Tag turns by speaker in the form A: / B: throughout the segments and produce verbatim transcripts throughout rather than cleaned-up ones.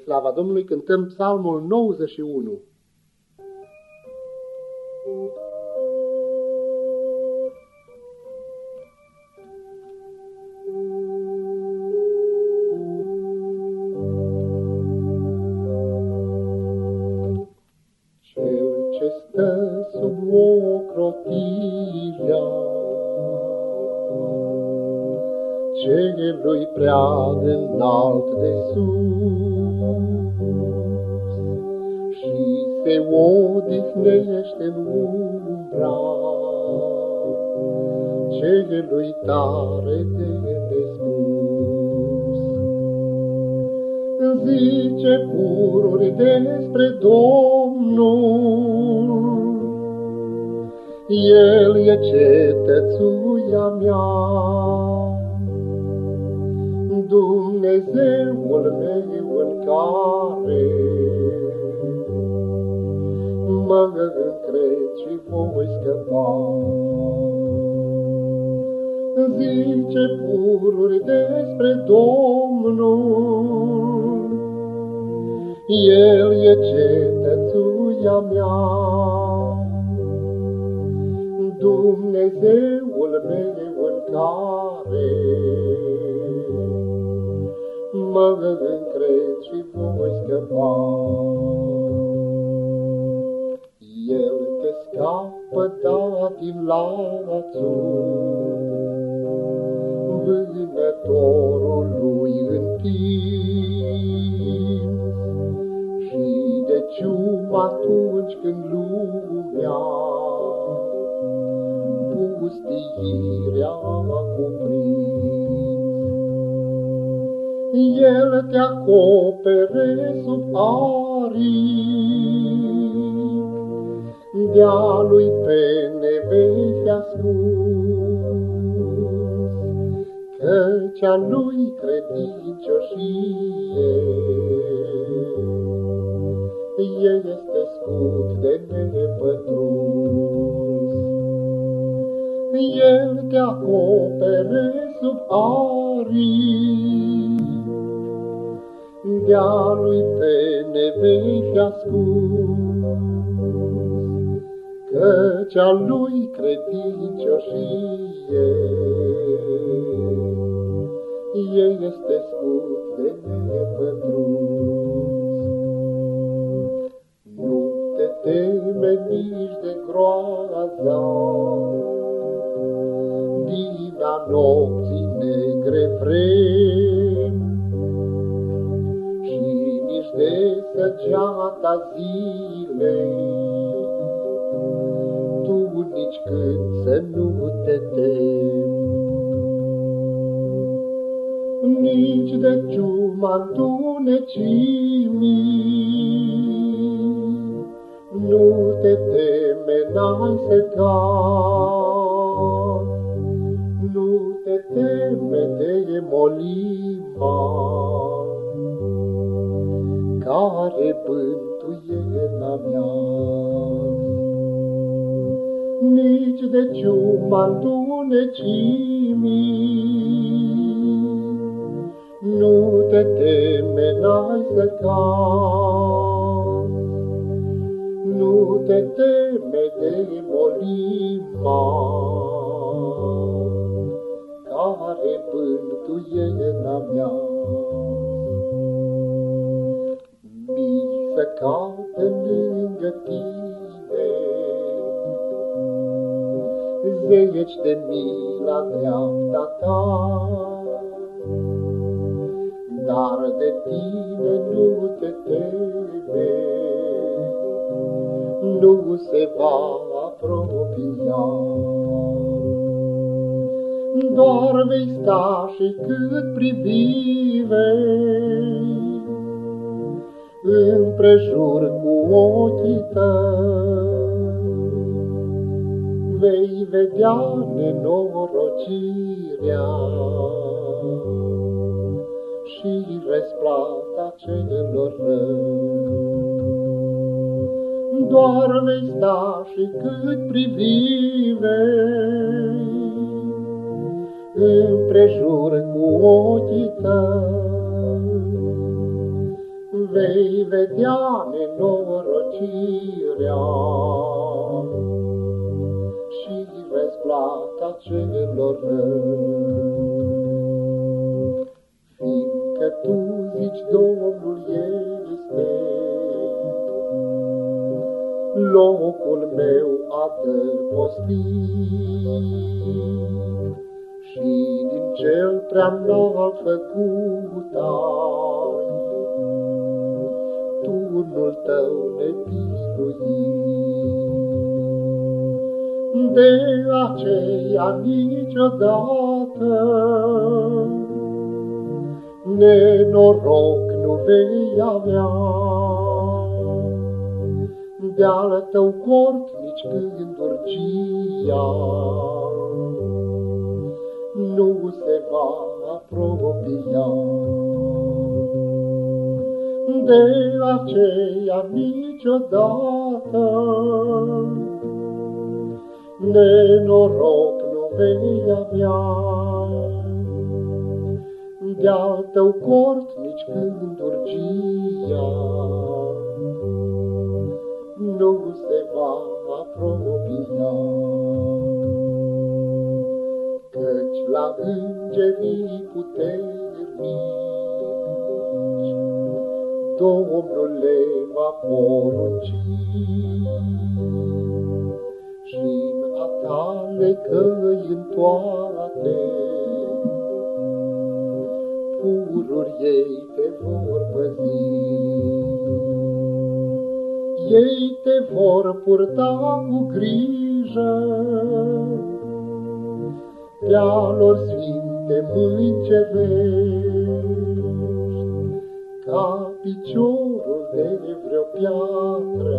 A: slava Domnului, cântăm psalmul nouăzeci și unu.
B: Cel ce stă sub ocrotirea celui prea înalt de sus și se odihnește-n umbra celui tare de nespus. Zice pururi despre Domnul, El e cetățuia mea, Dumnezeul meu în care mă încred și voi scăpa. Zice pururi despre Domnul, El e cetățuia mea, Dumnezeul meu în care mă încred și voi scăpa. El te scapă da din lațul vânătorul lui întins și de cium atunci când lumea pustiirea a cuprins. El te acopere sub aripi, de-a lui pene vei fi ascuns, căci-a lui credincioșie este scut de nepătruns. El te acopere sub aripi, de-a lui pene vei fi ascuns, căci-a lui credincioșie este scut de nepătruns. Nu te teme nici de groaza din a nopții negre vremi și nici de săgeata zilei, tu nici când să nu te temi. Nici de ciuma întunecimii, nu te teme, n-ai să cazi, nu te teme de molima care bântuie la miaz. Nici de ciuma întunecimii, nu te teme, n-ai să cazi, nu te teme de molima care bântuie la miaz. Mii să cadă lângă tine, zeci de mii la dreapta ta, dar de tine nu te teme, nu se va apropia. Doar vei sta și cât privire împrejur cu ochii tăi, vei vedea nenorocirea și răsplata celor răi. Doar vei sta și cât privire împrejur cu ochii tăi, vei vedea nenorocirea și răsplata celor răi. Fiindcă tu zici, Domnul este locul meu adăpostit și din cel prea înalt făcut ai turnul tău nebiruit. De aceea niciodată nenoroc nu vei avea, de-al tău cort nici când urgia nu se va apropia. De aceea niciodată nenoroc nu vei avea, de-al tău cort nici când urgia nu se va apropia. Căci la îngerii puternici Domnul le va porunci și-n a tale căi în toate pururi ei te vor păzi. Ei te vor purta cu grijă, de-a lor sfinte mâini cerești, ca piciorul de vreo piatră,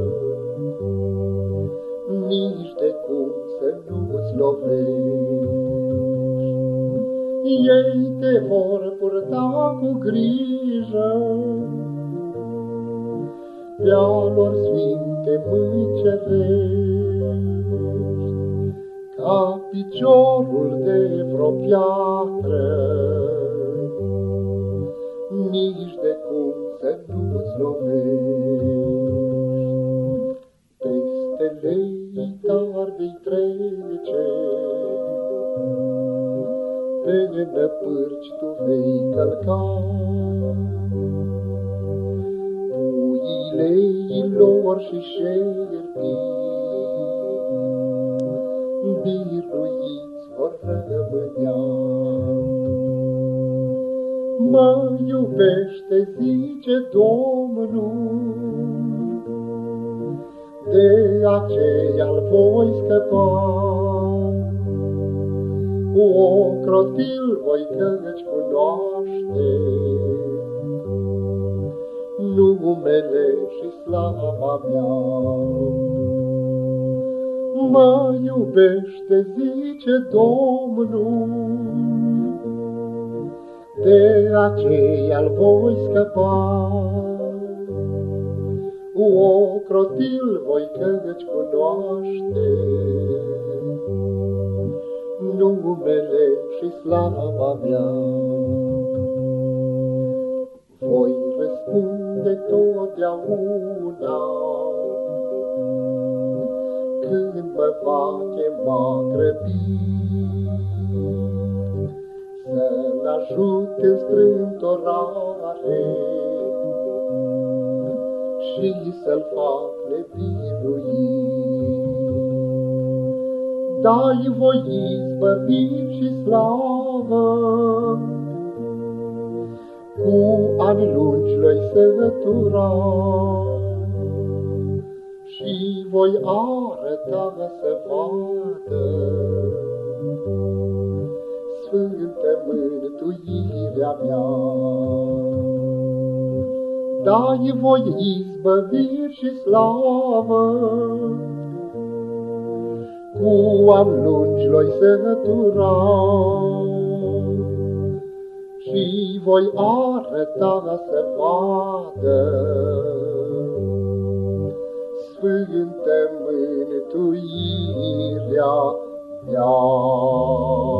B: nici de cum să nu-ți lovești. Ei te vor purta cu grijă, de-a lor sfinte mâini cerești, ca piciorul de vreo piatră, nici de cum să nu-ți lovești. Peste lei tari vei trece, pe năpârci tu vei călca, leilor și șerpii biruiți vor rămânea. Mă iubește, zice Domnul, de aceea-l voi scăpa. Ocrotil voi căci cunoaște numele și slava mea. Mă iubește, zice Domnul, de aceea-l voi scăpa. Ocrotil voi căci cunoaște numele și slava mea. Voi răspunde totdeauna când mă va chema grăbit, să-l ajut în strântorare și să-l fac nebiruit. Dai voi izbăviri și slavă, cu ani lungi l-ai sătura și voi arăta să vadă sfântă mântuirea mea. Dai voi izbăviri și slavă, cu ani lungi l-ai sătura și voi arăta să vadă sfântă mântuirea mea.